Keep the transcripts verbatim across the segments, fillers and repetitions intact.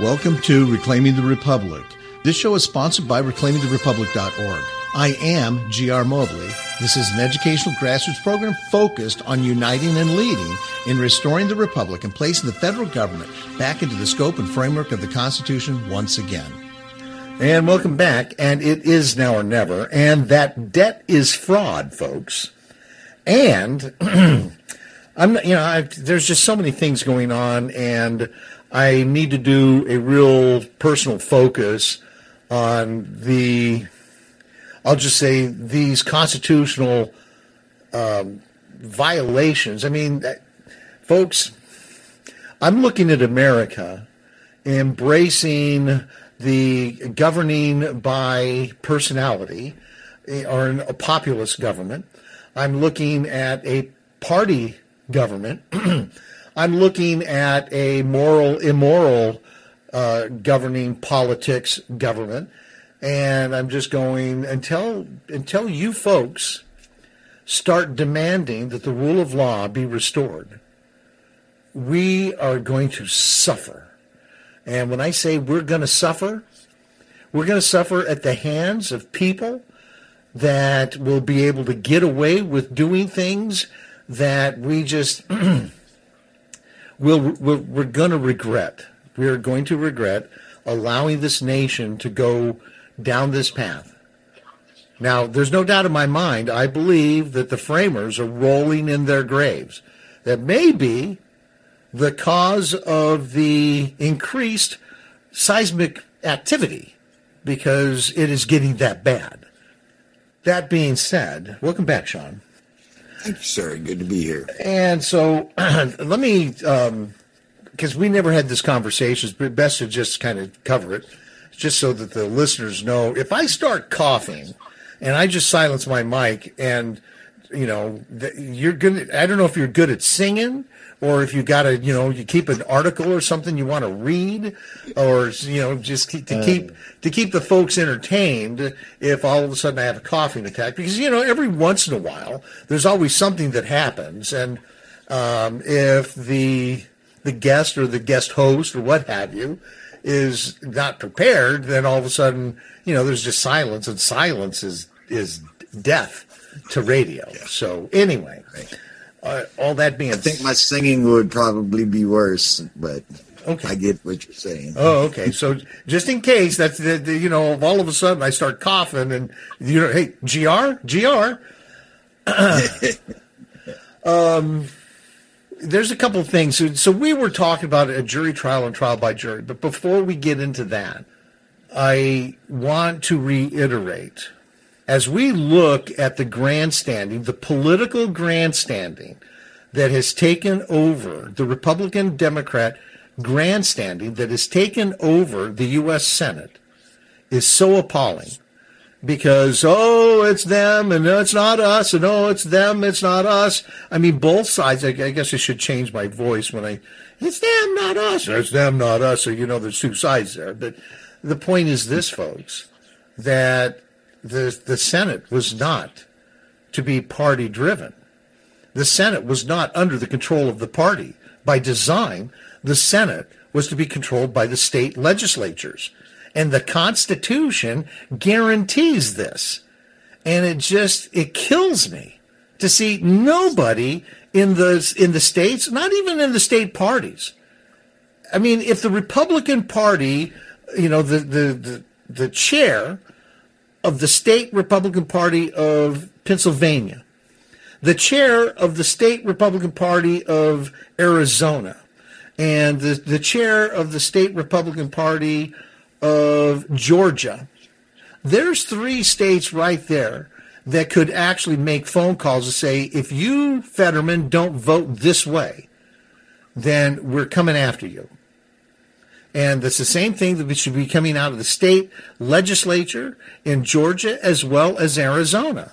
Welcome to Reclaiming the Republic. This show is sponsored by reclaiming the republic dot org. I am G R Mobley. This is an educational grassroots program focused on uniting and leading in restoring the republic and placing the federal government back into the scope and framework of the Constitution once again. And welcome back. And it is now or never. And that debt is fraud, folks. And I'm not, you know, I, there's just so many things going on, and I need to do a real personal focus on the, I'll just say, these constitutional um, violations. I mean, folks, I'm looking at America embracing the governing by personality, or a populist government. I'm looking at a party government. I'm looking at a moral, immoral uh, governing politics government. And I'm just going, until until you folks start demanding that the rule of law be restored, we are going to suffer. And when I say we're going to suffer, we're going to suffer at the hands of people that will be able to get away with doing things that we just we'll, we're, we're going to regret. We are going to regret allowing this nation to go down this path. Now, there's no doubt in my mind, I believe that the framers are rolling in their graves. That may be the cause of the increased seismic activity, because it is getting that bad. That being said, welcome back, Sean. Thank you, sir. Good to be here. And so let me, um, because we never had this conversation, it's best to just kind of cover it, just so that the listeners know. If I start coughing and I just silence my mic, and, you know, you're good, I don't know if you're good at singing, or if you got to, you know, you keep an article or something you want to read, or, you know, just keep, to keep to keep the folks entertained if all of a sudden I have a coughing attack. Because, you know, every once in a while, there's always something that happens. And um, if the the guest or the guest host or what have you is not prepared, then all of a sudden, you know, there's just silence, and silence is, is death to radio. Yeah. So anyway. Right. Uh, all that being, I think my singing would probably be worse, but okay. I get what you're saying. Oh, okay. So just in case, that's the, the, you know, all of a sudden I start coughing, and you know, hey, G R, G R. um, there's a couple of things. So, so we were talking about a jury trial and trial by jury, but before we get into that, I want to reiterate. As we look at the grandstanding, the political grandstanding that has taken over, the Republican-Democrat grandstanding that has taken over the U S Senate, is so appalling. Because, oh, it's them, and no, it's not us, and oh, it's them, it's not us. I mean, both sides, I, I guess I should change my voice when I, it's them, not us, or it's them, not us, so you know there's two sides there. But the point is this, folks, that The, the Senate was not to be party-driven. The Senate was not under the control of the party. By design, the Senate was to be controlled by the state legislatures. And the Constitution guarantees this. And it just, it kills me to see nobody in the, in the states, not even in the state parties. I mean, if the Republican Party, you know, the, the, the, the chair of the state Republican Party of Pennsylvania, the chair of the state Republican Party of Arizona, and the, the chair of the state Republican Party of Georgia. There's three states right there that could actually make phone calls and say, if you, Fetterman, don't vote this way, then we're coming after you. And that's the same thing that should be coming out of the state legislature in Georgia as well as Arizona.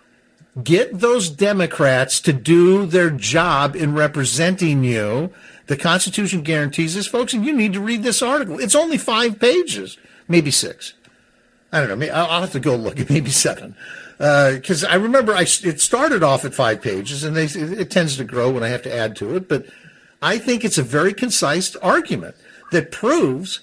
Get those Democrats to do their job in representing you. The Constitution guarantees this, folks, and you need to read this article. It's only five pages, maybe six. I don't know. I'll have to go look at maybe seven. Because uh, I remember I, it started off at five pages, and they, it tends to grow when I have to add to it. But I think it's a very concise argument that proves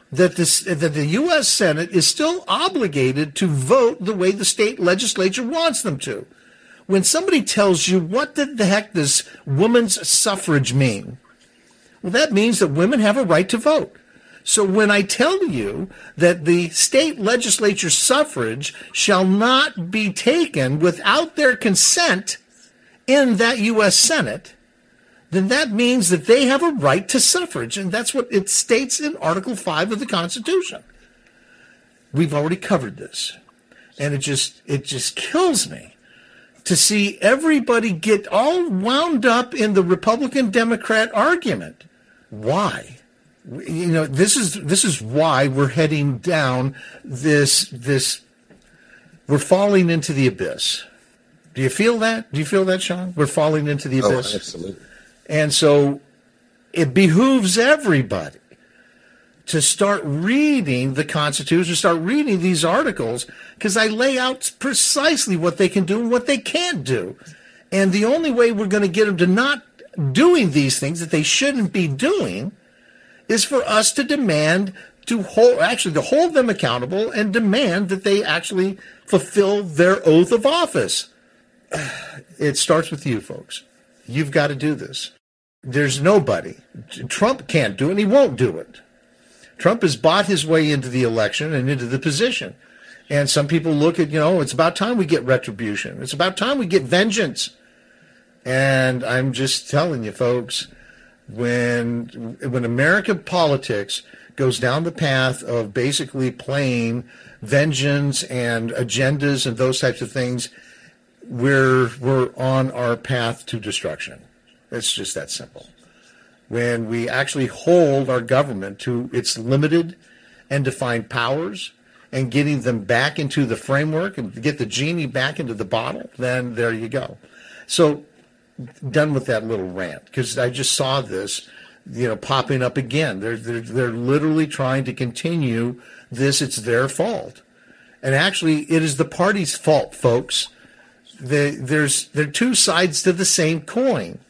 that this that the U S Senate is still obligated to vote the way the state legislature wants them to. When somebody tells you, what the heck does women's suffrage mean? Well, that means that women have a right to vote. So when I tell you that the state legislature suffrage shall not be taken without their consent in that U S Senate, then that means that they have a right to suffrage. And that's what it states in Article five of the Constitution. We've already covered this. And it just it just kills me to see everybody get all wound up in the Republican-Democrat argument. Why? You know, this is this is why we're heading down this this we're falling into the abyss. Do you feel that? Do you feel that, Sean? We're falling into the abyss. Oh, absolutely. And so it behooves everybody to start reading the Constitution, start reading these articles, because I lay out precisely what they can do and what they can't do. And the only way we're going to get them to not doing these things that they shouldn't be doing is for us to demand to hold, actually to hold them accountable and demand that they actually fulfill their oath of office. It starts with you, folks. You've got to do this. There's nobody. Trump can't do it, and he won't do it. Trump has bought his way into the election and into the position. And some people look at, you know, it's about time we get retribution. It's about time we get vengeance. And I'm just telling you, folks, when when American politics goes down the path of basically playing vengeance and agendas and those types of things, we're we're on our path to destruction. It's just that simple. When we actually hold our government to its limited and defined powers and getting them back into the framework and get the genie back into the bottle, then there you go. So, done with that little rant, because I just saw this, you know, popping up again. They're, they're, they're literally trying to continue this. It's their fault. And actually, it is the party's fault, folks. The, there's there are two sides to the same coin.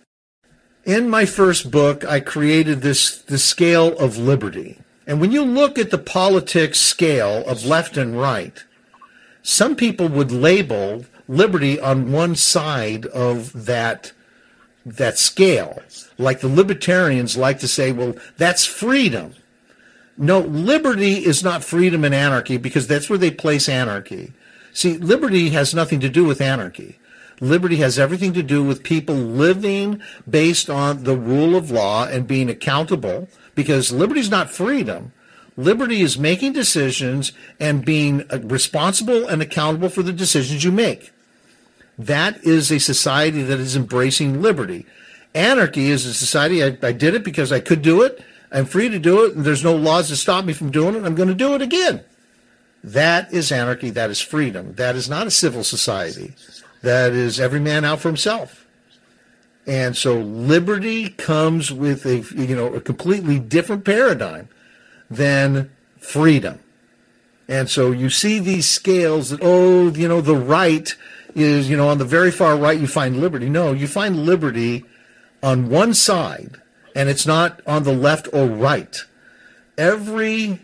In my first book, I created this the scale of liberty. And when you look at the politics scale of left and right, some people would label liberty on one side of that that scale. Like the libertarians like to say, well, that's freedom. No, liberty is not freedom and anarchy, because that's where they place anarchy. See, liberty has nothing to do with anarchy. Liberty has everything to do with people living based on the rule of law and being accountable, because liberty is not freedom. Liberty is making decisions and being responsible and accountable for the decisions you make. That is a society that is embracing liberty. Anarchy is a society, I, I did it because I could do it. I'm free to do it, and there's no laws to stop me from doing it. I'm going to do it again. That is anarchy. That is freedom. That is not a civil society. That is every man out for himself. And so liberty comes with a, you know, a completely different paradigm than freedom. And so you see these scales that, oh, you know, the right is, you know, on the very far right you find liberty. No, you find liberty on one side, and it's not on the left or right. Every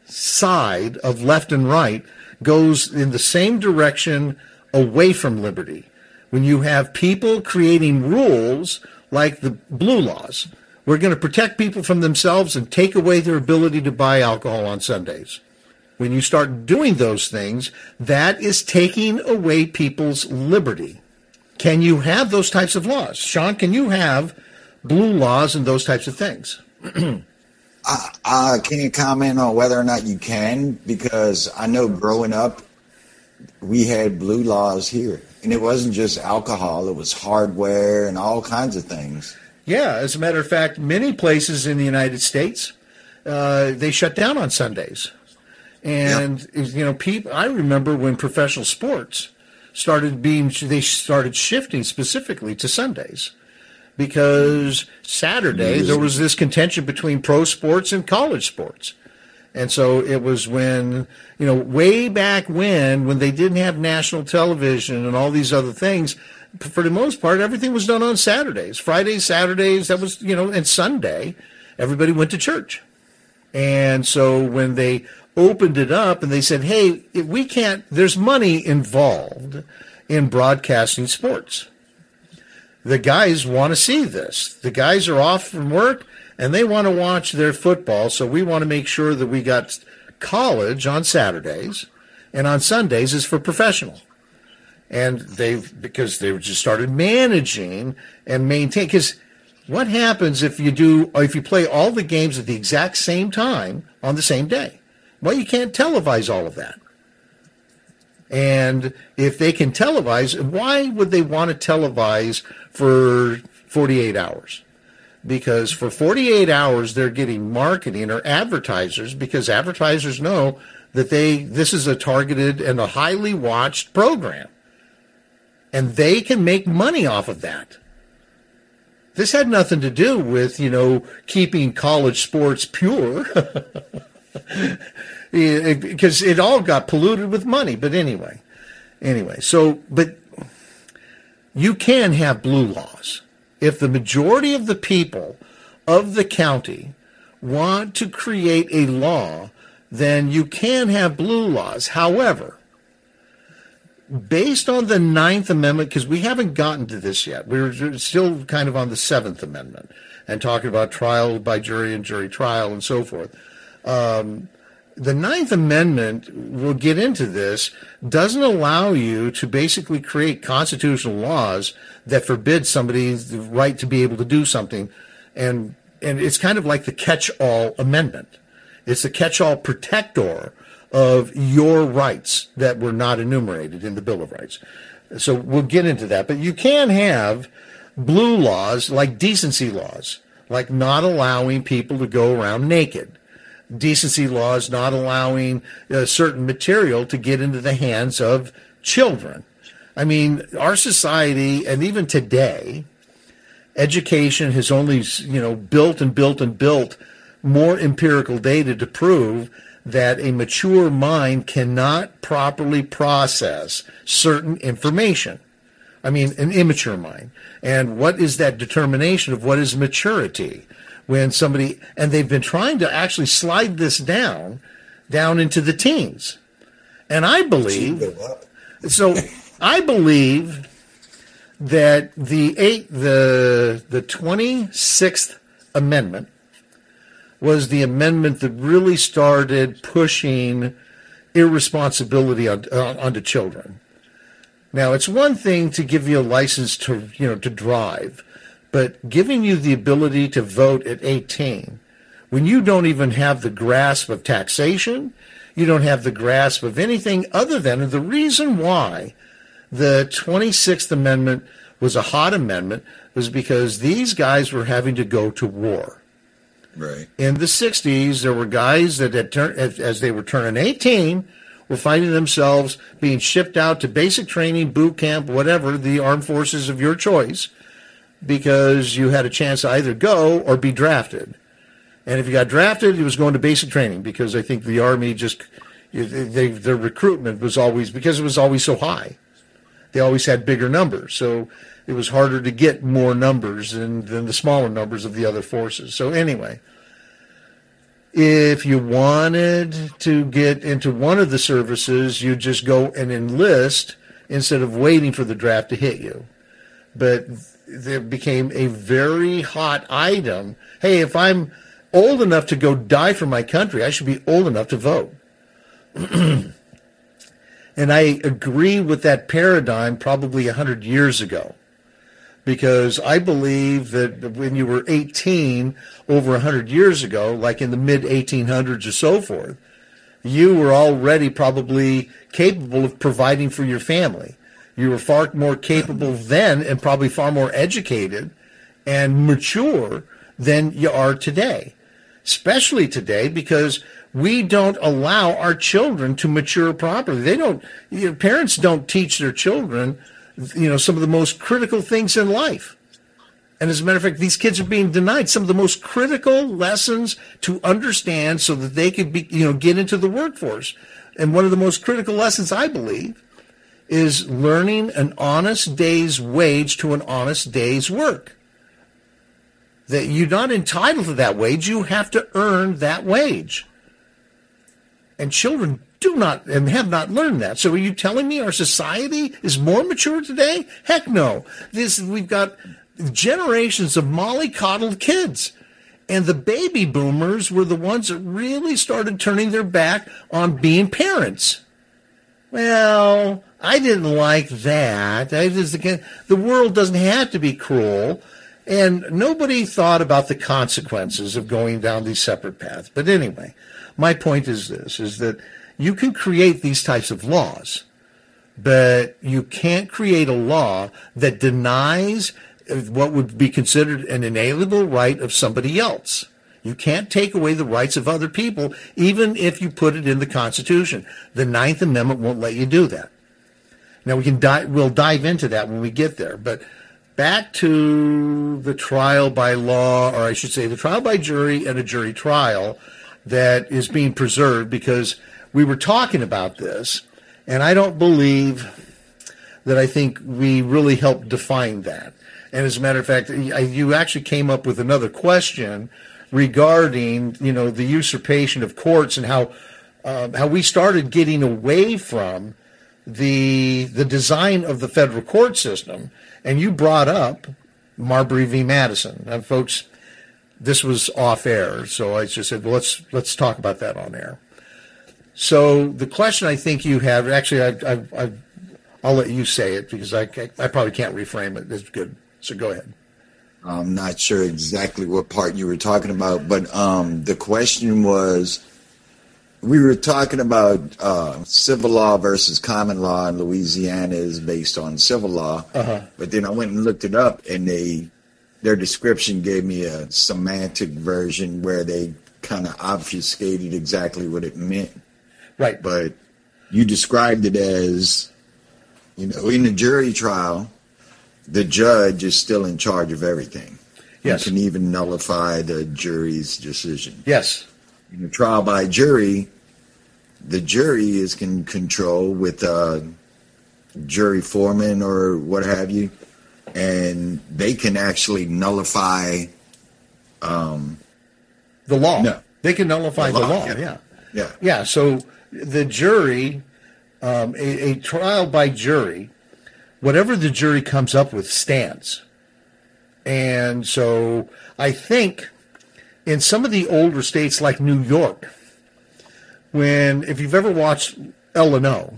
side of left and right goes in the same direction away from liberty. When you have people creating rules like the blue laws, we're going to protect people from themselves and take away their ability to buy alcohol on Sundays. When you start doing those things, that is taking away people's liberty. Can you have those types of laws? Sean, can you have blue laws and those types of things? I, I can't comment on whether or not you can, because I know growing up, we had blue laws here. And it wasn't just alcohol, it was hardware and all kinds of things. Yeah, as a matter of fact, many places in the United States, uh, they shut down on Sundays. And, yep. you know, people, I remember when professional sports started being, they started shifting specifically to Sundays. Because Saturday, there was this contention between pro sports and college sports. And so it was when, you know, way back when, when they didn't have national television and all these other things, for the most part, everything was done on Saturdays. Fridays, Saturdays, that was, you know, and Sunday, everybody went to church. And so when they opened it up and they said, hey, we can't, there's money involved in broadcasting sports. The guys want to see this. The guys are off from work and they want to watch their football. So we want to make sure that we got college on Saturdays and on Sundays is for professional. And they've, because they just started managing and maintain, because what happens if you do, if you play all the games at the exact same time on the same day? Well, you can't televise all of that. And if they can televise, why would they want to televise for forty-eight hours? Because for forty-eight hours, they're getting marketing or advertisers, because advertisers know that they, this is a targeted and a highly watched program. And they can make money off of that. This had nothing to do with, you know, keeping college sports pure. Because it all got polluted with money. But anyway, anyway, so, but you can have blue laws. If the majority of the people of the county want to create a law, then you can have blue laws. However, based on the Ninth Amendment, because we haven't gotten to this yet, we're still kind of on the Seventh Amendment and talking about trial by jury and jury trial and so forth. Um, the Ninth Amendment, we'll get into this, doesn't allow you to basically create constitutional laws that forbid somebody the right to be able to do something. And, and it's kind of like the catch-all amendment. It's the catch-all protector of your rights that were not enumerated in the Bill of Rights. So we'll get into that. But you can have blue laws like decency laws, like not allowing people to go around naked. Decency laws not allowing uh, certain material to get into the hands of children. I mean, our society, and even today, education has only, you know, built and built and built more empirical data to prove that a mature mind cannot properly process certain information. I mean, an immature mind. And what is that determination of what is maturity? When somebody, and they've been trying to actually slide this down, down into the teens. And I believe, so I believe that the eight, the, the twenty-sixth Amendment was the amendment that really started pushing irresponsibility on, uh, onto children. Now, it's one thing to give you a license to, you know, to drive, but giving you the ability to vote at eighteen, when you don't even have the grasp of taxation, you don't have the grasp of anything other than, and the reason why the twenty-sixth Amendment was a hot amendment was because these guys were having to go to war. Right. In the sixties, there were guys that had turned, as they were turning eighteen, were finding themselves being shipped out to basic training, boot camp, whatever, the armed forces of your choice, because you had a chance to either go or be drafted. And if you got drafted, it was going to basic training, because I think the Army just, they, their recruitment was always, because it was always so high. They always had bigger numbers, so it was harder to get more numbers than, than the smaller numbers of the other forces. So anyway, if you wanted to get into one of the services, you just go and enlist instead of waiting for the draft to hit you. But there became a very hot item. Hey, if I'm old enough to go die for my country, I should be old enough to vote. And I agree with that paradigm probably one hundred years ago, because I believe that when you were eighteen over one hundred years ago, like in the mid eighteen hundreds or so forth, you were already probably capable of providing for your family. You were far more capable then, and probably far more educated and mature than you are today, especially today, because we don't allow our children to mature properly. They don't, you know, parents don't teach their children, you know, some of the most critical things in life. And as a matter of fact, these kids are being denied some of the most critical lessons to understand so that they could be, you know, get into the workforce. And one of the most critical lessons, I believe, is learning an honest day's wage to an honest day's work. that you're not entitled to that wage. You have to earn that wage. And children do not and have not learned that. So are you telling me our society is more mature today? Heck no. This we've got generations of mollycoddled kids. And the baby boomers were the ones that really started turning their back on being parents. Well, I didn't like that. I just, the world doesn't have to be cruel. And nobody thought about the consequences of going down these separate paths. But anyway, my point is this, is that you can create these types of laws, but you can't create a law that denies what would be considered an inalienable right of somebody else. You can't take away the rights of other people, even if you put it in the Constitution. The Ninth Amendment won't let you do that. Now, we can di- we'll dive into that when we get there, but back to the trial by law, or I should say the trial by jury and a jury trial that is being preserved, because we were talking about this, and I don't believe that I think we really helped define that. And as a matter of fact, you actually came up with another question regarding, you know, the usurpation of courts and how uh, how we started getting away from the the design of the federal court system. And you brought up Marbury v. Madison. And folks, this was off air, so I just said, well, let's let's talk about that on air. So the question I think you have, actually, I, I, I, I'll let you say it because I, I probably can't reframe it. It's good. So go ahead. I'm not sure exactly what part you were talking about, but um, the question was, we were talking about uh, civil law versus common law, and Louisiana is based on civil law. Uh-huh. But then I went and looked it up, and they their description gave me a semantic version where they kind of obfuscated exactly what it meant. Right. But you described it as, you know, in a jury trial, the judge is still in charge of everything. Yes. You can even nullify the jury's decision. Yes. In a trial by jury, the jury is in control with a jury foreman or what have you, and they can actually nullify um, the law. No. They can nullify the law, the law. law Yeah. yeah. Yeah. Yeah. So the jury, um, a, a trial by jury, whatever the jury comes up with stands. And so I think in some of the older states like New York, when, if you've ever watched L and O,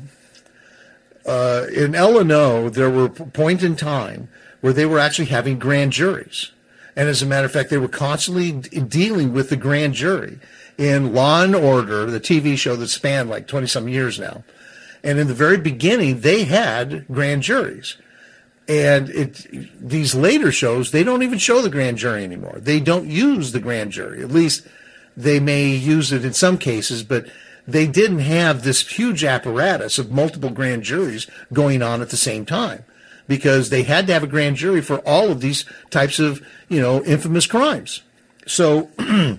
uh, in L and O, there were points in time where they were actually having grand juries. And as a matter of fact, they were constantly d- dealing with the grand jury. In Law and Order, the T V show that spanned like twenty-some years now, and in the very beginning, they had grand juries. And it, these later shows, they don't even show the grand jury anymore. They don't use the grand jury. At least they may use it in some cases, but they didn't have this huge apparatus of multiple grand juries going on at the same time, because they had to have a grand jury for all of these types of, you know, infamous crimes. So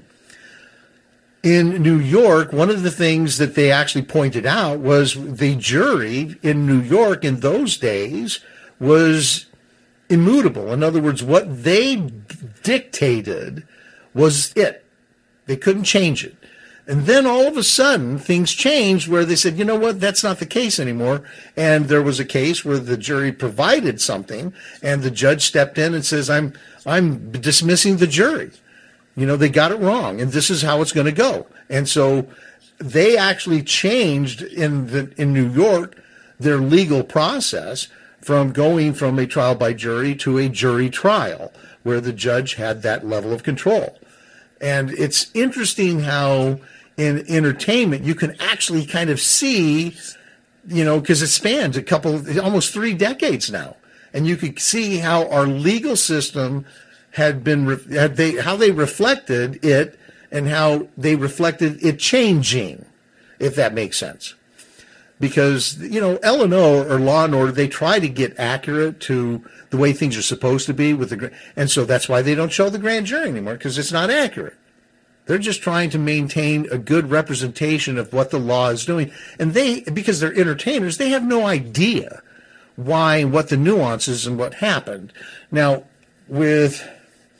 in New York, one of the things that they actually pointed out was the jury in New York in those days was immutable. In other words, what they dictated was it. They couldn't change it. And then all of a sudden, things changed where they said, you know what, that's not the case anymore. And there was a case where the jury provided something, and the judge stepped in and says, I'm I'm dismissing the jury. You know, they got it wrong, and this is how it's going to go. And so they actually changed in the, in New York their legal process from going from a trial by jury to a jury trial, where the judge had that level of control. And it's interesting how in entertainment you can actually kind of see, you know, because it spans a couple, almost three decades now, and you could see how our legal system had been, had they, how they reflected it, and how they reflected it changing, if that makes sense. Because, you know, L and O or Law and Order, they try to get accurate to the way things are supposed to be with the, and so that's why they don't show the grand jury anymore, because it's not accurate. They're just trying to maintain a good representation of what the law is doing. And they, because they're entertainers, they have no idea why, what the nuances and what happened. Now, with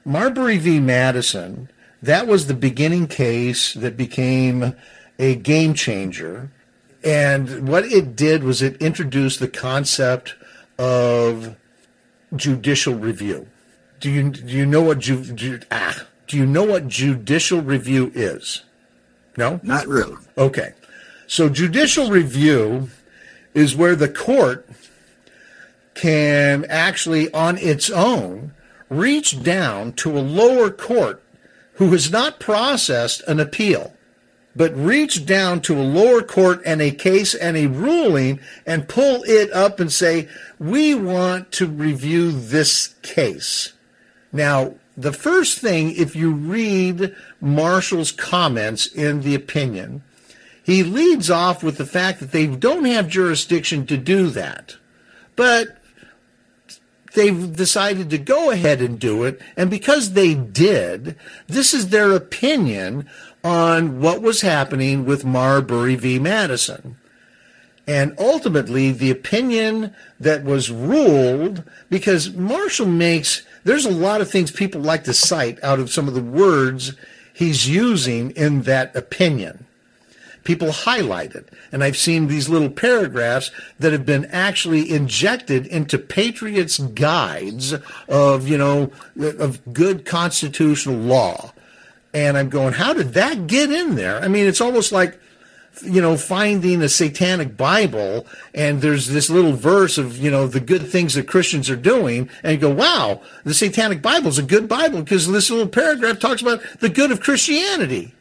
Marbury v. Madison, that was the beginning case that became a game changer. And what it did was it introduced the concept of judicial review. Do you do you know what ju, ju, ah, do you know what judicial review is? No? Not really. Okay. So judicial review is where the court can actually on its own reach down to a lower court who has not processed an appeal, but reach down to a lower court and a case and a ruling and pull it up and say, we want to review this case. Now, the first thing, if you read Marshall's comments in the opinion, he leads off with the fact that they don't have jurisdiction to do that. But they've decided to go ahead and do it, and because they did, this is their opinion on what was happening with Marbury v. Madison. And ultimately, the opinion that was ruled, because Marshall makes, there's a lot of things people like to cite out of some of the words he's using in that opinion. People highlight it. And I've seen these little paragraphs that have been actually injected into Patriots' guides of, you know, of good constitutional law. And I'm going, how did that get in there? I mean, it's almost like, you know, finding a satanic Bible and there's this little verse of, you know, the good things that Christians are doing. And you go, wow, the satanic Bible is a good Bible because this little paragraph talks about the good of Christianity.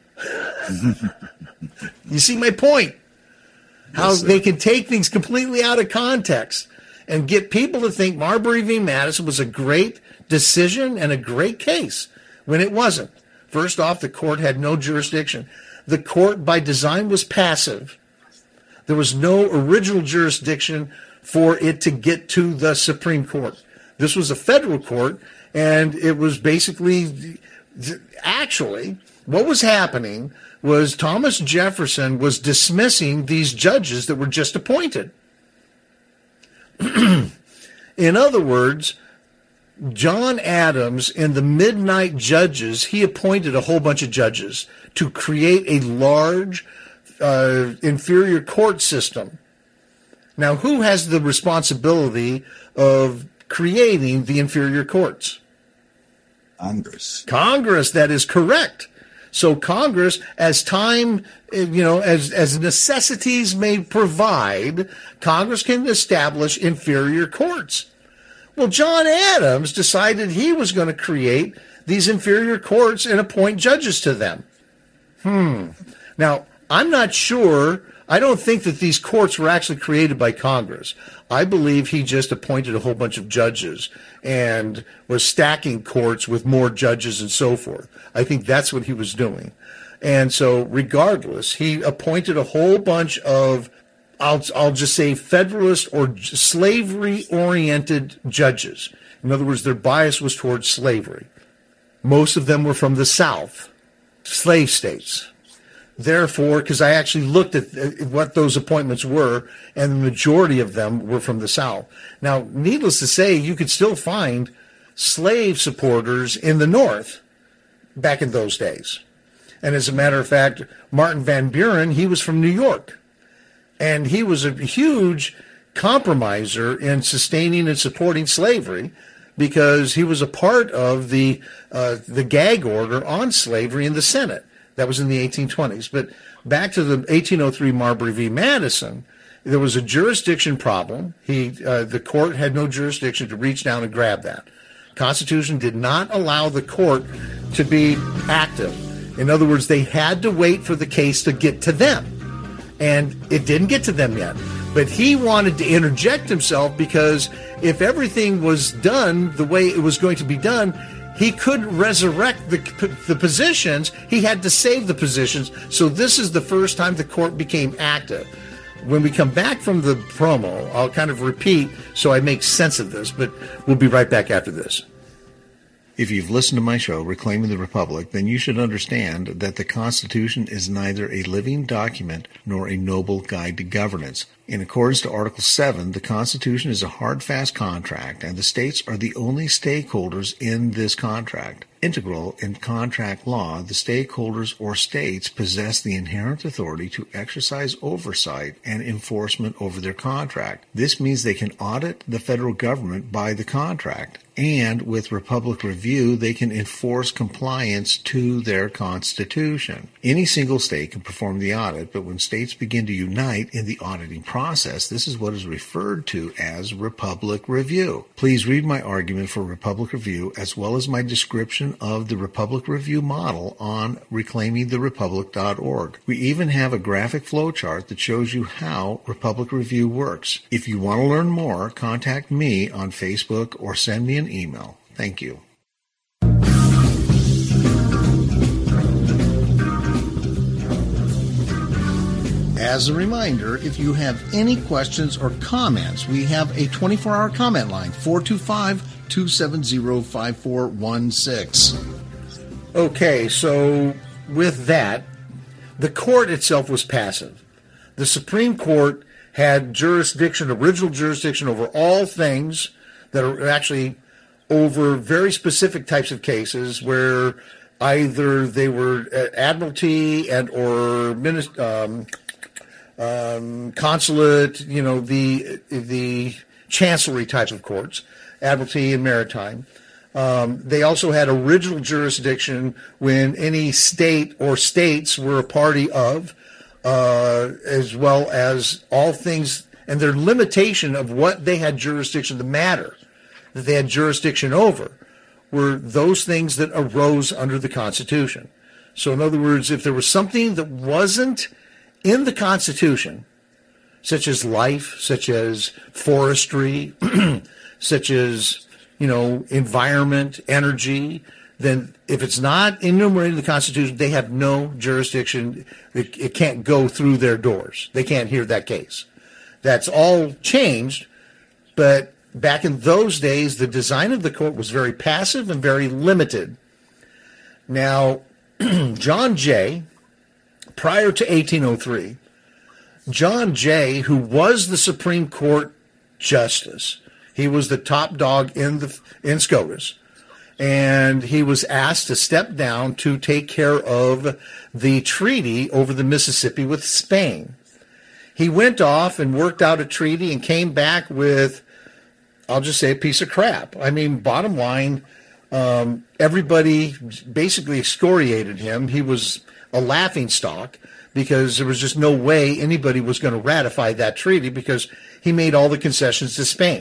You see my point? How yes, they can take things completely out of context and get people to think Marbury v. Madison was a great decision and a great case when it wasn't. First off, the court had no jurisdiction. The court, by design, was passive. There was no original jurisdiction for it to get to the Supreme Court. This was a federal court, and it was basically, actually, what was happening was Thomas Jefferson was dismissing these judges that were just appointed. In other words, John Adams in the Midnight Judges, he appointed a whole bunch of judges to create a large uh, inferior court system. Now, who has the responsibility of creating the inferior courts? Congress. Congress, that is correct. So Congress, as time, you know, as, as necessities may provide, Congress can establish inferior courts. Well, John Adams decided he was going to create these inferior courts and appoint judges to them. Hmm. Now, I'm not sure. I don't think that these courts were actually created by Congress. I believe he just appointed a whole bunch of judges and was stacking courts with more judges and so forth. I think that's what he was doing. And so regardless, he appointed a whole bunch of, I'll, I'll just say, Federalist or slavery-oriented judges. In other words, their bias was towards slavery. Most of them were from the South, slave states. Therefore, because I actually looked at what those appointments were, and the majority of them were from the South. Now, needless to say, you could still find slave supporters in the North back in those days. And as a matter of fact, Martin Van Buren, he was from New York. And he was a huge compromiser in sustaining and supporting slavery because he was a part of the uh, the gag order on slavery in the Senate. That was in the eighteen twenties. But back to the eighteen oh three Marbury v. Madison, there was a jurisdiction problem. He, uh, the court had no jurisdiction to reach down and grab that. Constitution did not allow the court to be active. In other words, they had to wait for the case to get to them. And it didn't get to them yet. But he wanted to interject himself because if everything was done the way it was going to be done, he couldn't resurrect the, the positions. He had to save the positions. So this is the first time the court became active. When we come back from the promo, I'll kind of repeat so I make sense of this, but we'll be right back after this. If you've listened to my show, Reclaiming the Republic, then you should understand that the Constitution is neither a living document nor a noble guide to governance. In accordance to Article seven, the Constitution is a hard, fast contract, and the states are the only stakeholders in this contract. Integral in contract law, the stakeholders or states possess the inherent authority to exercise oversight and enforcement over their contract. This means they can audit the federal government by the contract, and with Republic Review, they can enforce compliance to their Constitution. Any single state can perform the audit, but when states begin to unite in the auditing process, this is what is referred to as Republic Review. Please read my argument for Republic Review as well as my description of the Republic Review model on reclaiming the republic dot org. We even have a graphic flowchart that shows you how Republic Review works. If you want to learn more, contact me on Facebook or send me an email. Thank you. As a reminder, if you have any questions or comments, we have a twenty-four hour comment line, four two five, two seven zero, five four one six. Okay, so with that, the court itself was passive. The Supreme Court had jurisdiction, original jurisdiction over all things that are actually over very specific types of cases where either they were admiralty and or minist- um, um, consulate, you know, the the chancellery types of courts, admiralty and maritime. Um, they also had original jurisdiction when any state or states were a party of, uh, as well as all things, and their limitation of what they had jurisdiction, the matter that they had jurisdiction over, were those things that arose under the Constitution. So in other words, if there was something that wasn't in the Constitution, such as life, such as forestry, such as, you know, environment, energy, then if it's not enumerated in the Constitution, they have no jurisdiction. It, it can't go through their doors. They can't hear that case. That's all changed, but back in those days, the design of the court was very passive and very limited. Now, John Jay, prior to eighteen oh three, John Jay, who was the Supreme Court Justice, he was the top dog in the in SCOTUS, and he was asked to step down to take care of the treaty over the Mississippi with Spain. He went off and worked out a treaty and came back with, I'll just say, a piece of crap. I mean, bottom line, um, everybody basically excoriated him. He was a laughingstock because there was just no way anybody was going to ratify that treaty because he made all the concessions to Spain.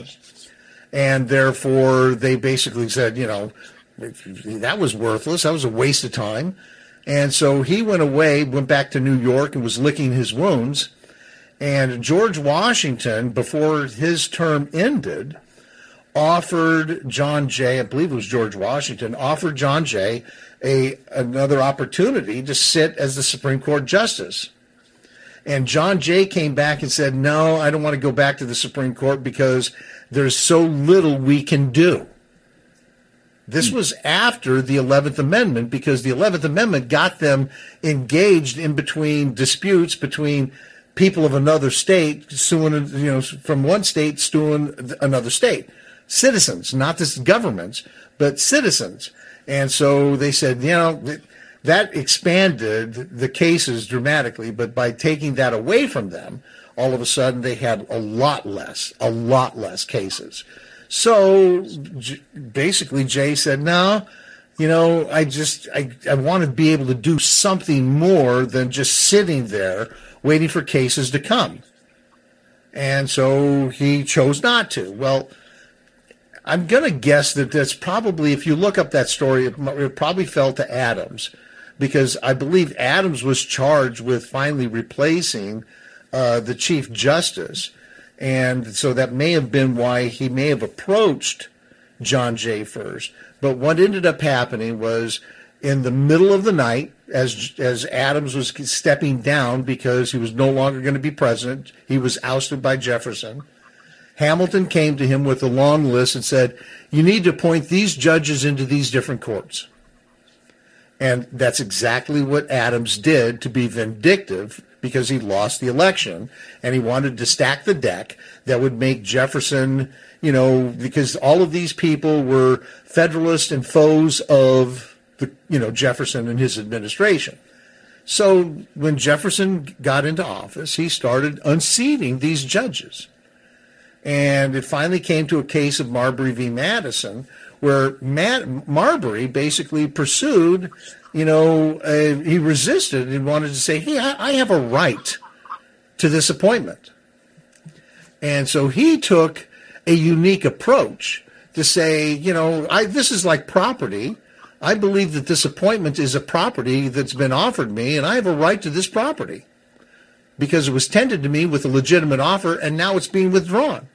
And therefore, they basically said, you know, that was worthless. That was a waste of time. And so he went away, went back to New York and was licking his wounds. And George Washington, before his term ended, offered John Jay, I believe it was George Washington, offered John Jay a another opportunity to sit as the Supreme Court Justice. And John Jay came back and said, no, I don't want to go back to the Supreme Court because there's so little we can do. This was after the eleventh Amendment, because the eleventh Amendment got them engaged in between disputes between people of another state suing, you know, from one state suing another state. Citizens, not just governments, but citizens. And so they said, you know, that expanded the cases dramatically, but by taking that away from them, all of a sudden they had a lot less, a lot less cases. So basically Jay said, no, you know, I just, I, I want to be able to do something more than just sitting there waiting for cases to come. And so he chose not to. Well, I'm going to guess that that's probably, if you look up that story, it, it probably fell to Adams, because I believe Adams was charged with finally replacing uh, the Chief Justice. And so that may have been why he may have approached John Jay first. But what ended up happening was in the middle of the night, as as Adams was stepping down because he was no longer going to be president, he was ousted by Jefferson, Hamilton came to him with a long list and said, you need to appoint these judges into these different courts. And that's exactly what Adams did to be vindictive because he lost the election, and he wanted to stack the deck that would make Jefferson, you know, because all of these people were Federalists and foes of the, you know, Jefferson and his administration. So when Jefferson got into office, he started unseating these judges. And it finally came to a case of Marbury v. Madison, where Matt, Marbury basically pursued, you know, uh, he resisted and wanted to say, hey, I, I have a right to this appointment. And so he took a unique approach to say, you know, I, this is like property. I believe that this appointment is a property that's been offered me, and I have a right to this property because it was tendered to me with a legitimate offer, and now it's being withdrawn.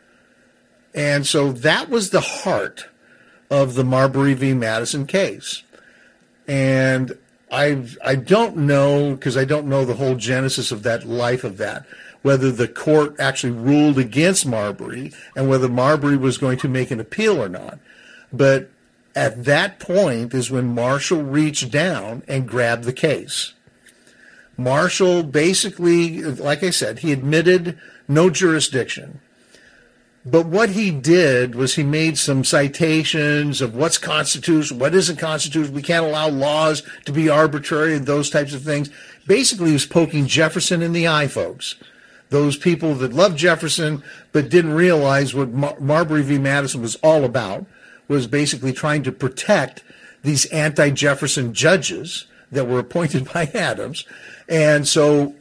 And so that was the heart of the Marbury v. Madison case. And I I don't know, because I don't know the whole genesis of that life of that, whether the court actually ruled against Marbury and whether Marbury was going to make an appeal or not. But at that point is when Marshall reached down and grabbed the case. Marshall basically, like I said, he admitted no jurisdiction. But what he did was he made some citations of what's constitutional, what isn't constitutional. We can't allow laws to be arbitrary and those types of things. Basically, he was poking Jefferson in the eye, folks. Those people that loved Jefferson but didn't realize what Mar- Marbury v. Madison was all about, was basically trying to protect these anti-Jefferson judges that were appointed by Adams. And so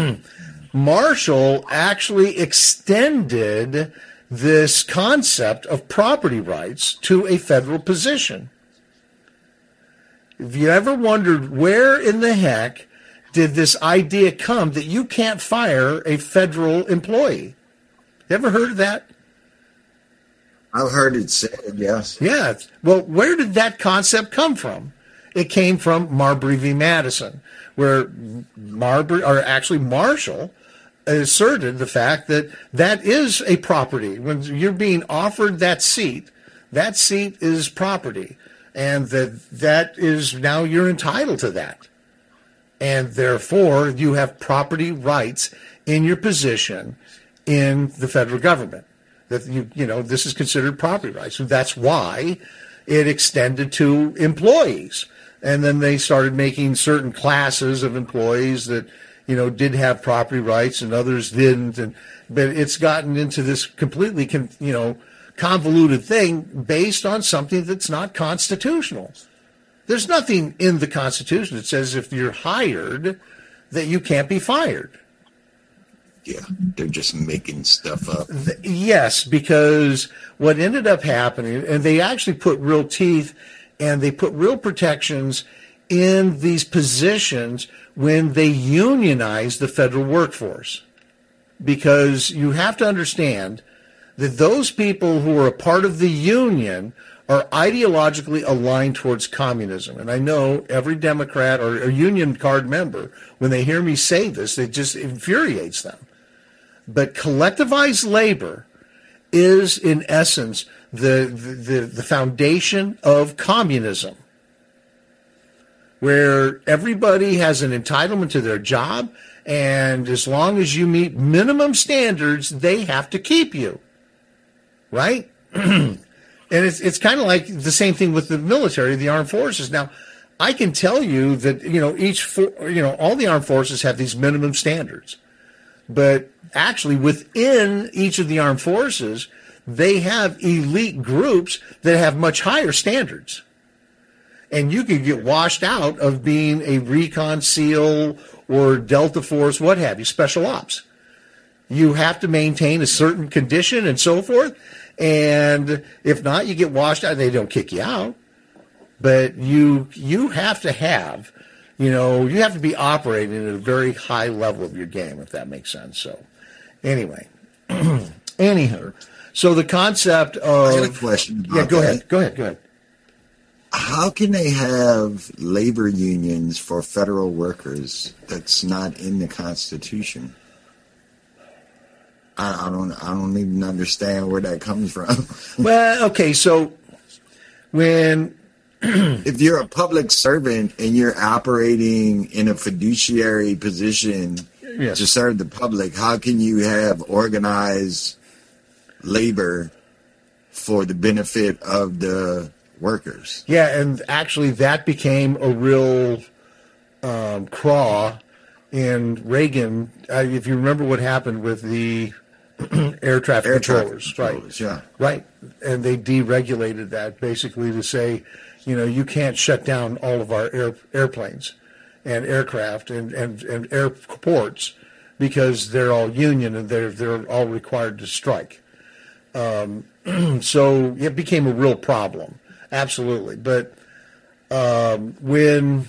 Marshall actually extended this concept of property rights to a federal position. Have you ever wondered where in the heck did this idea come that you can't fire a federal employee? You ever heard of that? I've heard it said, yes. Yeah. Well, where did that concept come from? It came from Marbury v. Madison, where Marbury, or actually Marshall, asserted the fact that that is a property. When you're being offered that seat, that seat is property, and that that is now you're entitled to that. And therefore, you have property rights in your position in the federal government. That you you know this is considered property rights. So that's why it extended to employees. And then they started making certain classes of employees that, you know, did have property rights and others didn't. And but it's gotten into this completely, con, you know, convoluted thing based on something that's not constitutional. There's nothing in the Constitution that says if you're hired that you can't be fired. Yeah, they're just making stuff up. Yes, because what ended up happening, and they actually put real teeth and they put real protections in these positions when they unionized the federal workforce. Because you have to understand that those people who are a part of the union are ideologically aligned towards communism. And I know every Democrat or a union card member, when they hear me say this, it just infuriates them. But collectivized labor is, in essence, the, the, the foundation of communism, where everybody has an entitlement to their job, and as long as you meet minimum standards, they have to keep you, right? And it's it's kind of like the same thing with the military, the armed forces. Now, I can tell you that, you know, each for, you know, all the armed forces have these minimum standards, but actually within each of the armed forces, they have elite groups that have much higher standards. And you could get washed out of being a recon SEAL or Delta Force, what have you, special ops. You have to maintain a certain condition and so forth. And if not, you get washed out. They don't kick you out. But you you have to have, you know, you have to be operating at a very high level of your game, if that makes sense. So anyway, anyhow, so the concept of... I got a question. Yeah, go that. ahead. Go ahead. Go ahead. How can they have labor unions for federal workers that's not in the Constitution? I, I don't. I don't even understand where that comes from. Well, okay, so when if you're a public servant and you're operating in a fiduciary position Yes. to serve the public, how can you have organized labor for the benefit of the workers? Yeah, and actually that became a real um, craw in Reagan. Uh, if you remember what happened with the air traffic Air controllers, traffic right? controllers, yeah. Right, and they deregulated that basically to say, you know, you can't shut down all of our air, airplanes and aircraft and, and, and airports because they're all union and they're they're all required to strike. Um, so it became a real problem, absolutely. But um, when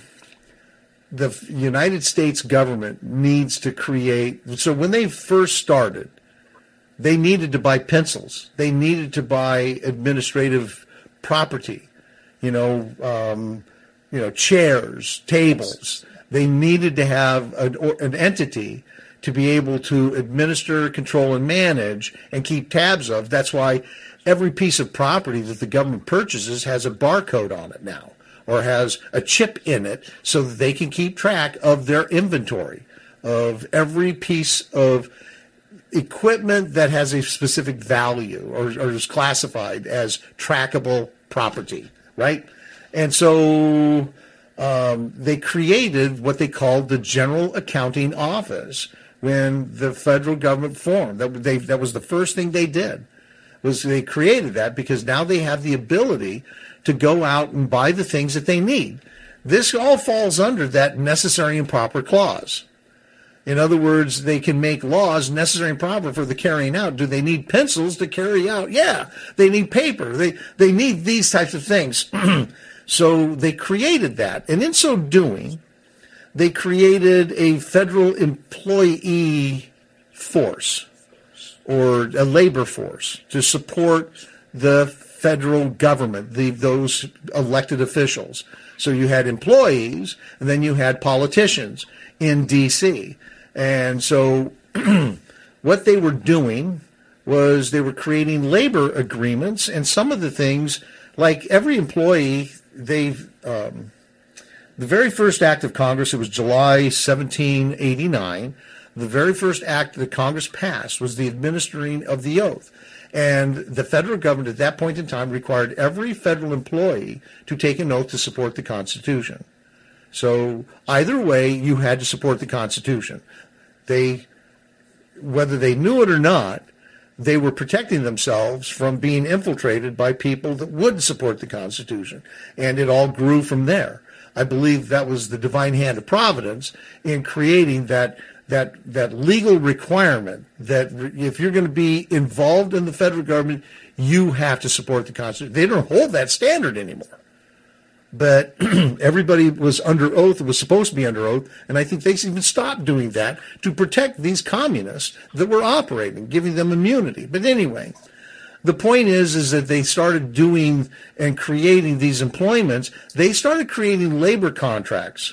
the United States government needs to create, so when they first started, they needed to buy pencils. They needed to buy administrative property, you know, um, you know, chairs, tables. They needed to have an, an entity to be able to administer, control, and manage and keep tabs of. That's why every piece of property that the government purchases has a barcode on it now, or has a chip in it, so that they can keep track of their inventory of every piece of equipment that has a specific value or, or is classified as trackable property, right? And so um, they created what they called the General Accounting Office when the federal government formed. That, they, that was the first thing they did, was they created that because now they have the ability to go out and buy the things that they need. This all falls under that necessary and proper clause. In other words, they can make laws necessary and proper for the carrying out. Do they need pencils to carry out? Yeah. They need paper. They they need these types of things. So they created that. And in so doing, they created a federal employee force or a labor force to support the federal government, the, those elected officials. So you had employees, and then you had politicians in D C And so what they were doing was they were creating labor agreements, and some of the things, like every employee, they've, um, the very first act of Congress, it was July seventeen eighty-nine, the very first act that Congress passed was the administering of the oath. And the federal government at that point in time required every federal employee to take an oath to support the Constitution. So either way, you had to support the Constitution. They, whether they knew it or not, they were protecting themselves from being infiltrated by people that would support the Constitution. And it all grew from there. I believe that was the divine hand of providence in creating that that that legal requirement that if you're going to be involved in the federal government, you have to support the Constitution. They don't hold that standard anymore. But everybody was under oath, was supposed to be under oath, and I think they even stopped doing that to protect these communists that were operating, giving them immunity. But anyway, the point is, is that they started doing and creating these employments. They started creating labor contracts.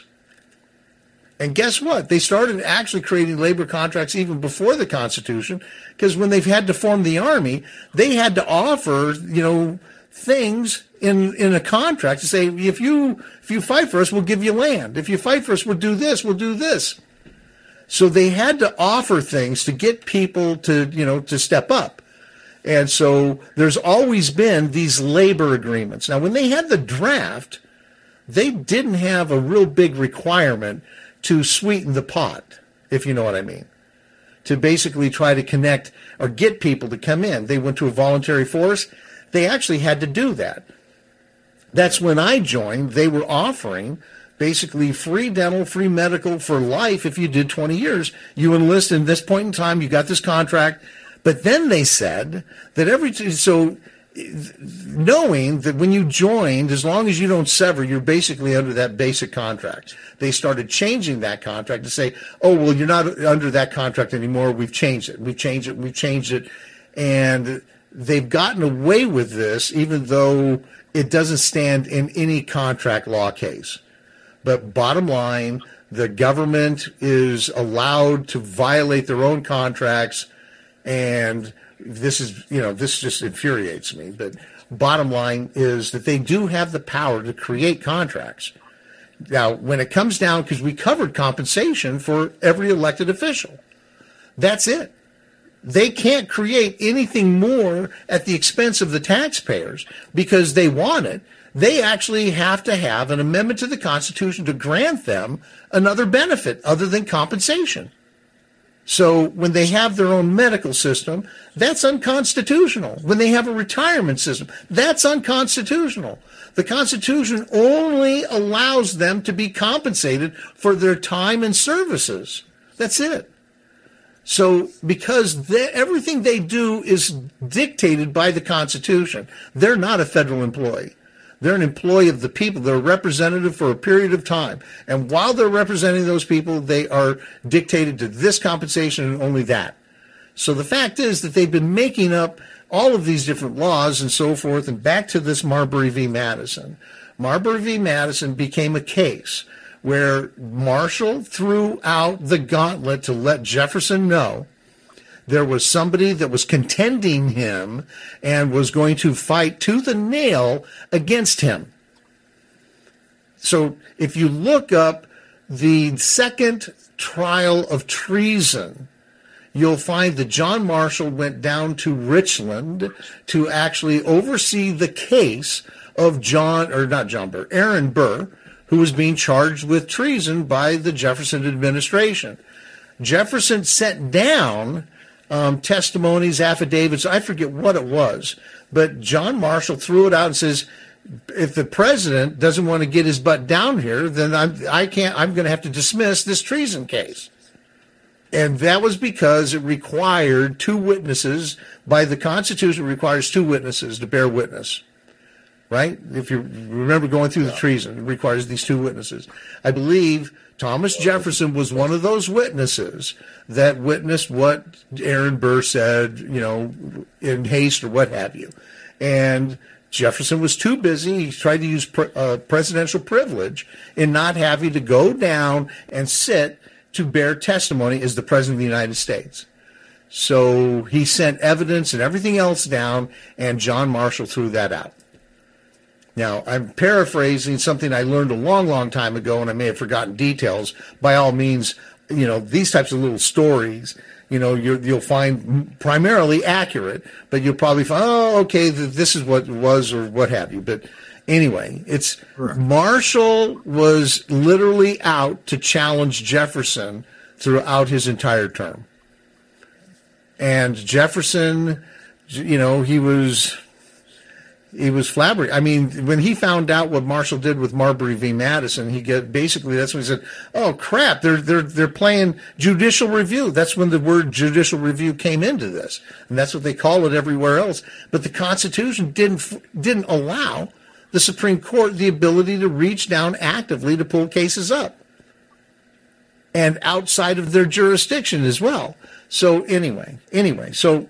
And guess what? They started actually creating labor contracts even before the Constitution, because when they've had to form the Army, they had to offer, you know, things in in a contract to say, if you if you fight for us, we'll give you land. If you fight for us, we'll do this, we'll do this. So they had to offer things to get people to, you know, to step up. And so there's always been these labor agreements. Now, when they had the draft, they didn't have a real big requirement to sweeten the pot, if you know what I mean, to basically try to connect or get people to come in. They went to a voluntary force. They actually had to do that. That's when I joined. They were offering basically free dental, free medical for life if you did twenty years. You enlist in this point in time, you got this contract. But then they said that every, so knowing that when you joined, as long as you don't sever, you're basically under that basic contract. They started changing that contract to say, oh, well, you're not under that contract anymore. We've changed it. We've changed it. We've changed it. And they've gotten away with this, even though it doesn't stand in any contract law case. But bottom line, the government is allowed to violate their own contracts, and this is, you know, this just infuriates me. But bottom line is that they do have the power to create contracts. Now, when it comes down, because we covered compensation for every elected official, that's it. They can't create anything more at the expense of the taxpayers because they want it. They actually have to have an amendment to the Constitution to grant them another benefit other than compensation. So when they have their own medical system, that's unconstitutional. When they have a retirement system, that's unconstitutional. The Constitution only allows them to be compensated for their time and services. That's it. So because they, everything they do is dictated by the Constitution, they're not a federal employee. They're an employee of the people. They're a representative for a period of time. And while they're representing those people, they are dictated to this compensation and only that. So the fact is that they've been making up all of these different laws and so forth. And back to this Marbury v. Madison. Marbury v. Madison became a case where Marshall threw out the gauntlet to let Jefferson know there was somebody that was contending him and was going to fight tooth and nail against him. So if you look up the second trial of treason, you'll find that John Marshall went down to Richland to actually oversee the case of John, or not John Burr, Aaron Burr, who was being charged with treason by the Jefferson administration. Jefferson sent down um, testimonies, affidavits, I forget what it was, but John Marshall threw it out and says, if the president doesn't want to get his butt down here, then I'm, I can't, I'm going to have to dismiss this treason case. And that was because it required two witnesses. By the Constitution, it requires two witnesses to bear witness. Right? If you remember going through the treason, it requires these two witnesses. I believe Thomas Jefferson was one of those witnesses that witnessed what Aaron Burr said, you know, in haste or what have you. And Jefferson was too busy. He tried to use pre- uh, presidential privilege in not having to go down and sit to bear testimony as the President of the United States. So he sent evidence and everything else down, and John Marshall threw that out. Now, I'm paraphrasing something I learned a long, long time ago, and I may have forgotten details. By all means, you know, these types of little stories, you know, you're, you'll find primarily accurate, but you'll probably find, oh, okay, this is what it was or what have you. But anyway, it's right. Marshall was literally out to challenge Jefferson throughout his entire term. And Jefferson, you know, he was... He was flabbergasted. I mean, when he found out what Marshall did with Marbury v. Madison, he get basically that's when he said, "Oh crap, they're they're they're playing judicial review." That's when the word judicial review came into this, and that's what they call it everywhere else. But the Constitution didn't didn't allow the Supreme Court the ability to reach down actively to pull cases up, and outside of their jurisdiction as well. So anyway, anyway, so.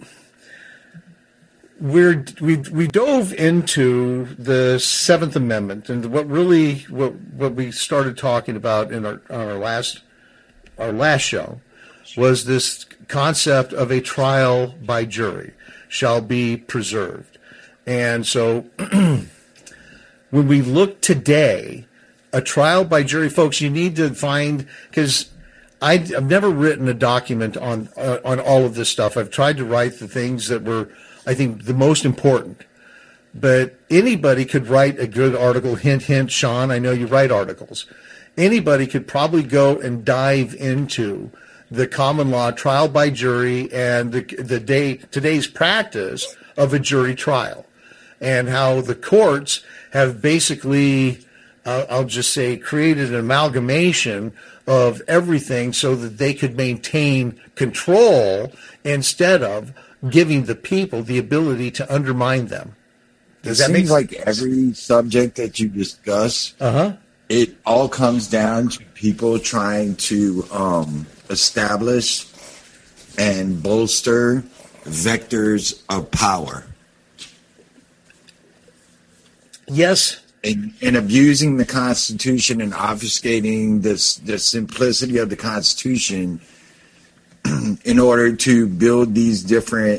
We're, we we dove into the Seventh Amendment, and what really what what we started talking about in our on our last our last show was this concept of a trial by jury shall be preserved. And so when we look today, a trial by jury, folks, you need to find, because I've never written a document on uh, on all of this stuff. I've tried to write the things that were, I think, the most important. But anybody could write a good article. Hint, hint, Sean, I know you write articles. Anybody could probably go and dive into the common law trial by jury and the, the day today's practice of a jury trial, and how the courts have basically, uh, I'll just say, created an amalgamation of everything so that they could maintain control instead of giving the people the ability to undermine them. Does it that seems make like every subject that you discuss, uh-huh. it all comes down to people trying to um, establish and bolster vectors of power. Yes. And, and abusing the Constitution and obfuscating this, the simplicity of the Constitution in order to build these different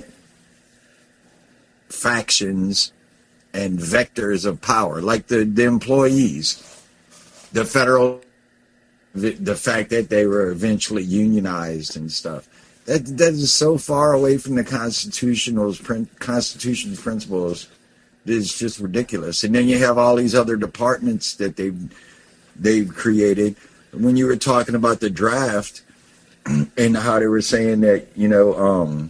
factions and vectors of power, like the, the employees. the federal, the, the fact that they were eventually unionized and stuff. That that is so far away from the constitutional constitutional principles. It's just ridiculous. And then you have all these other departments that they've they've created. When you were talking about the draft and how they were saying that, you know, um,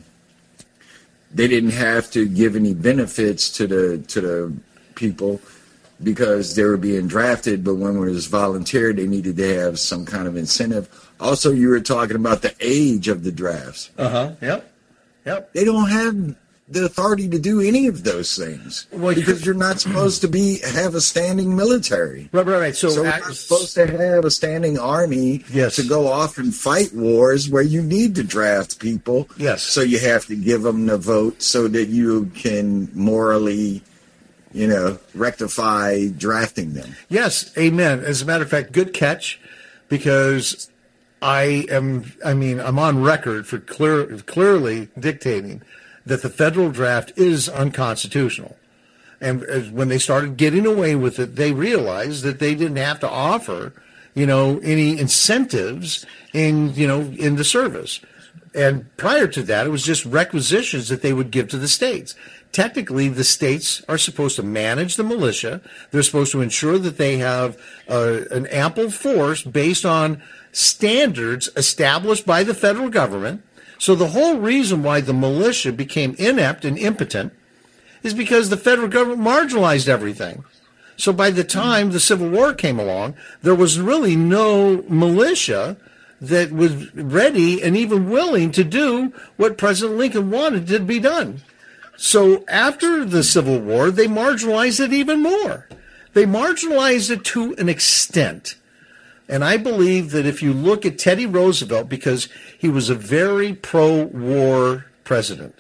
they didn't have to give any benefits to the to the people because they were being drafted, but when it was volunteer, they needed to have some kind of incentive. Also, you were talking about the age of the drafts. Uh-huh. Yep. Yep. They don't have the authority to do any of those things well, because you're not supposed to be have a standing military. Right, right, right. So, so act- you're not supposed to have a standing army yes. to go off and fight wars where you need to draft people. Yes. So you have to give them the vote so that you can morally, you know, rectify drafting them. Yes, amen. As a matter of fact, good catch, because I am, I mean, I'm on record for clear, clearly dictating that the federal draft is unconstitutional. And as, when they started getting away with it, they realized that they didn't have to offer, you know, any incentives in, you know, in the service. And prior to that, it was just requisitions that they would give to the states. Technically, the states are supposed to manage the militia. They're supposed to ensure that they have uh, an ample force based on standards established by the federal government. So the whole reason why the militia became inept and impotent is because the federal government marginalized everything. So by the time the Civil War came along, there was really no militia that was ready and even willing to do what President Lincoln wanted to be done. So after the Civil War, they marginalized it even more. They marginalized it to an extent. And I believe that if you look at Teddy Roosevelt, because he was a very pro-war president.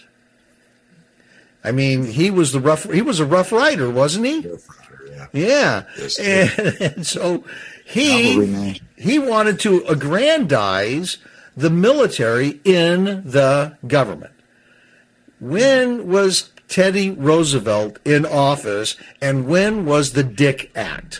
I mean, he was the rough. He was a Rough Rider, wasn't he? Yeah. Yeah. Yes, and, and so he he wanted to aggrandize the military in the government. When was Teddy Roosevelt in office, and when was the Dick Act?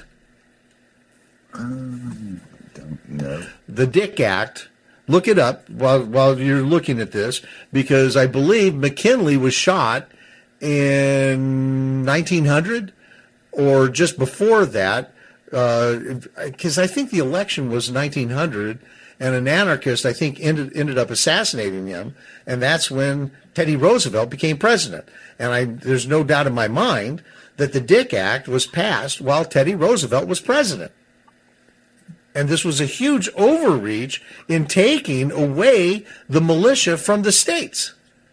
Um, don't know. The Dick Act, look it up while while you're looking at this, because I believe McKinley was shot in nineteen hundred or just before that, because uh, I think the election was nineteen hundred, and an anarchist, I think, ended, ended up assassinating him, and that's when Teddy Roosevelt became president. And I, there's no doubt in my mind that the Dick Act was passed while Teddy Roosevelt was president. And this was a huge overreach in taking away the militia from the states.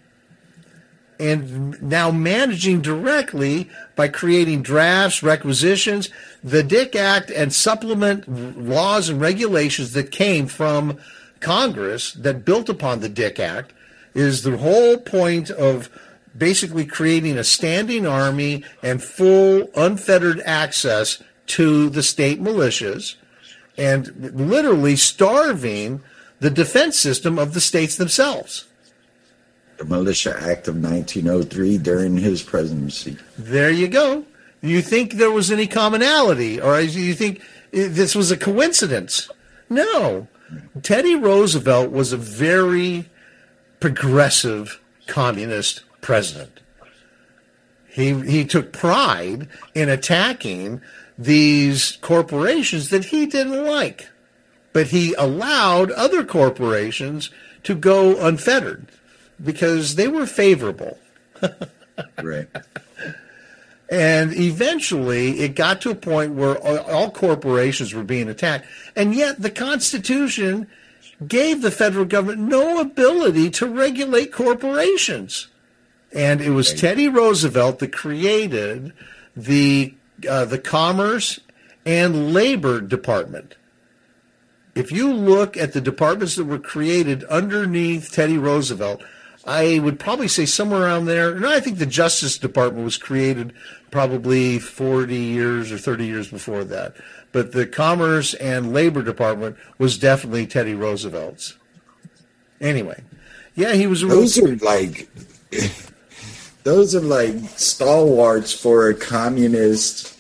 And now managing directly by creating drafts, requisitions, the Dick Act, and supplement laws and regulations that came from Congress that built upon the Dick Act is the whole point of basically creating a standing army and full unfettered access to the state militias, and literally starving the defense system of the states themselves. The Militia Act of nineteen oh three during his presidency. There you go. You think there was any commonality, or you think this was a coincidence? No. Teddy Roosevelt was a very progressive communist president. He he took pride in attacking these corporations that he didn't like, but he allowed other corporations to go unfettered because they were favorable. Right. And eventually it got to a point where all corporations were being attacked, and yet the Constitution gave the federal government no ability to regulate corporations. And it was Teddy Roosevelt that created the uh, the Commerce and Labor Department. If you look at the departments that were created underneath Teddy Roosevelt, I would probably say somewhere around there. No, I think the Justice Department was created probably forty years or thirty years before that. But the Commerce and Labor Department was definitely Teddy Roosevelt's. Anyway, yeah, he was a Those are like... Those are like stalwarts for a communist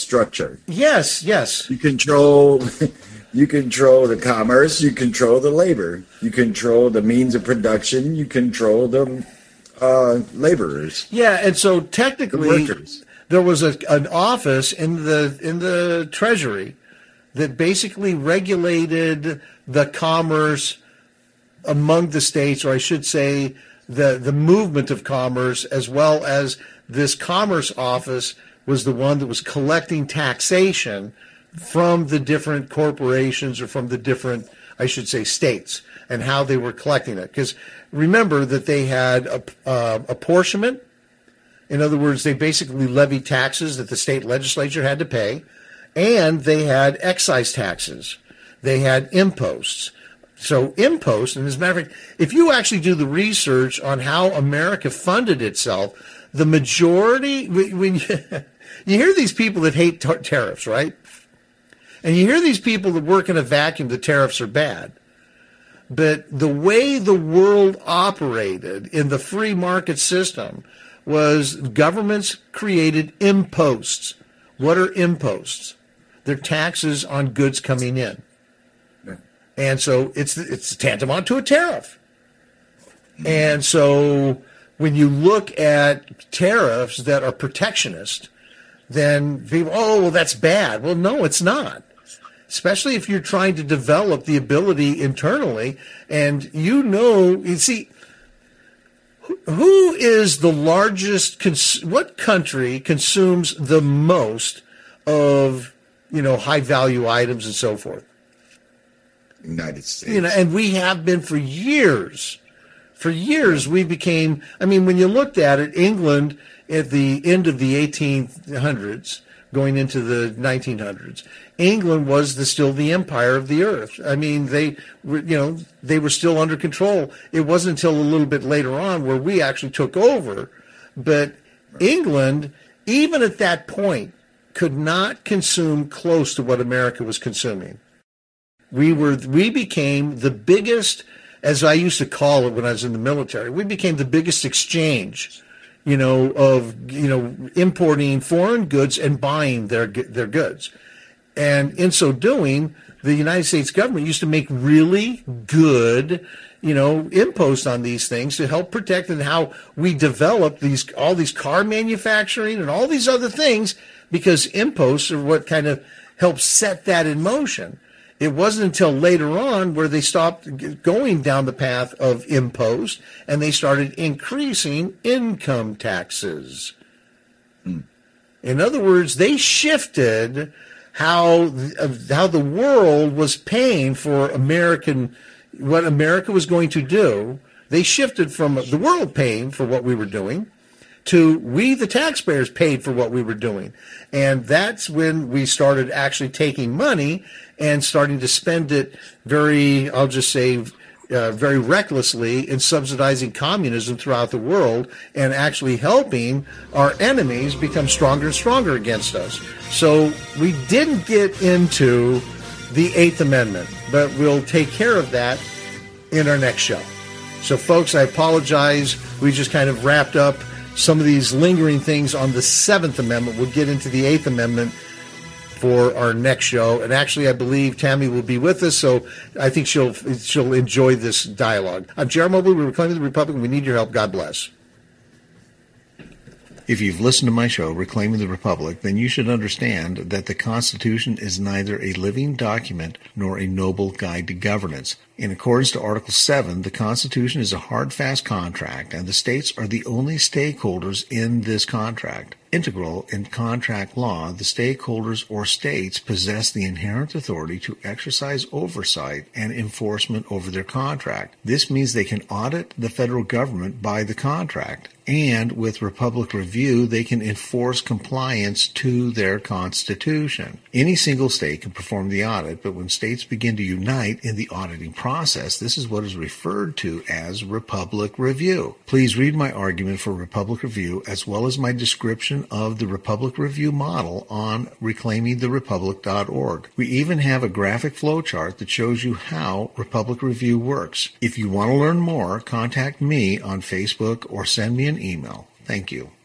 structure. Yes, yes. You control you control the commerce, you control the labor, you control the means of production, you control the uh, laborers. Yeah, and so technically the there was a, an office in the in the Treasury that basically regulated the commerce among the states, or I should say the the movement of commerce, as well as this commerce office was the one that was collecting taxation from the different corporations or from the different, I should say, states, and how they were collecting it. Because remember that they had a, uh, apportionment. In other words, they basically levied taxes that the state legislature had to pay, and they had excise taxes. They had imposts. So imposts, and as a matter of fact, if you actually do the research on how America funded itself, the majority, when you, you hear these people that hate tar- tariffs, right? And you hear these people that work in a vacuum that tariffs are bad. But the way the world operated in the free market system was governments created imposts. What are imposts? They're taxes on goods coming in. And so it's it's tantamount to a tariff. And so when you look at tariffs that are protectionist, then people, oh, well, that's bad. Well, no, it's not. Especially if you're trying to develop the ability internally. And you know, you see, who is the largest, cons- what country consumes the most of, you know, high value items and so forth? United States. You know, and we have been for years. For years, we became, I mean, when you looked at it, England at the end of the eighteen hundreds, going into the nineteen hundreds, England was the, still the empire of the earth. I mean, they were, you know, they were still under control. It wasn't until a little bit later on where we actually took over. But England, even at that point, could not consume close to what America was consuming. We were, we became the biggest, as I used to call it when I was in the military, we became the biggest exchange, you know, of, you know, importing foreign goods and buying their, their goods. And in so doing, the United States government used to make really good, you know, imposts on these things to help protect, and how we developed these, all these car manufacturing and all these other things, because imposts are what kind of helped set that in motion. It wasn't until later on where they stopped going down the path of impost and they started increasing income taxes. Hmm. In other words, they shifted how how the world was paying for American, what America was going to do. They shifted from the world paying for what we were doing to we, the taxpayers, paid for what we were doing. And that's when we started actually taking money and starting to spend it very, I'll just say, uh, very recklessly in subsidizing communism throughout the world, and actually helping our enemies become stronger and stronger against us. So we didn't get into the Eighth Amendment, but we'll take care of that in our next show. So, folks, I apologize. We just kind of wrapped up some of these lingering things on the Seventh Amendment. We'll get into the Eighth Amendment for our next show. And actually, I believe Tammy will be with us, so I think she'll she'll enjoy this dialogue. I'm J R Mobley. We're Reclaiming the Republic. We need your help. God bless. If you've listened to my show, Reclaiming the Republic, then you should understand that the Constitution is neither a living document nor a noble guide to governance. In accordance to Article seven, the Constitution is a hard, fast contract, and the states are the only stakeholders in this contract. Integral in contract law, the stakeholders or states possess the inherent authority to exercise oversight and enforcement over their contract. This means they can audit the federal government by the contract, and with Republic Review, they can enforce compliance to their Constitution. Any single state can perform the audit, but when states begin to unite in the auditing process, this is what is referred to as Republic Review. Please read my argument for Republic Review, as well as my description of the Republic Review model on reclaiming the republic dot org. We even have a graphic flowchart that shows you how Republic Review works. If you want to learn more, contact me on Facebook or send me an email. Thank you.